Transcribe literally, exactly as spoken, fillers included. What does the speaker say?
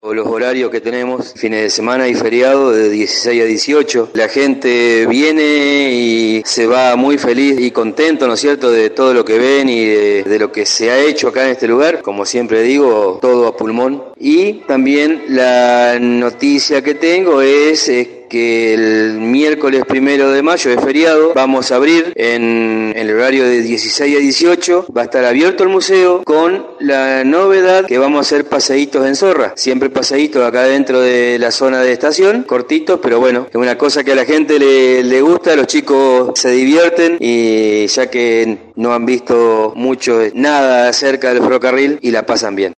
Los horarios que tenemos, fines de semana y feriado de dieciséis a dieciocho. La gente viene y se va muy feliz y contento, ¿no es cierto?, de todo lo que ven y de, de lo que se ha hecho acá en este lugar. Como siempre digo, todo a pulmón. Y también la noticia que tengo es... es que el miércoles primero de mayo es feriado, vamos a abrir en, en el horario de dieciséis a dieciocho, va a estar abierto el museo con la novedad que vamos a hacer paseitos en zorra, siempre paseitos acá dentro de la zona de estación, cortitos, pero bueno, es una cosa que a la gente le, le gusta, los chicos se divierten y ya que no han visto mucho, nada acerca del ferrocarril y la pasan bien.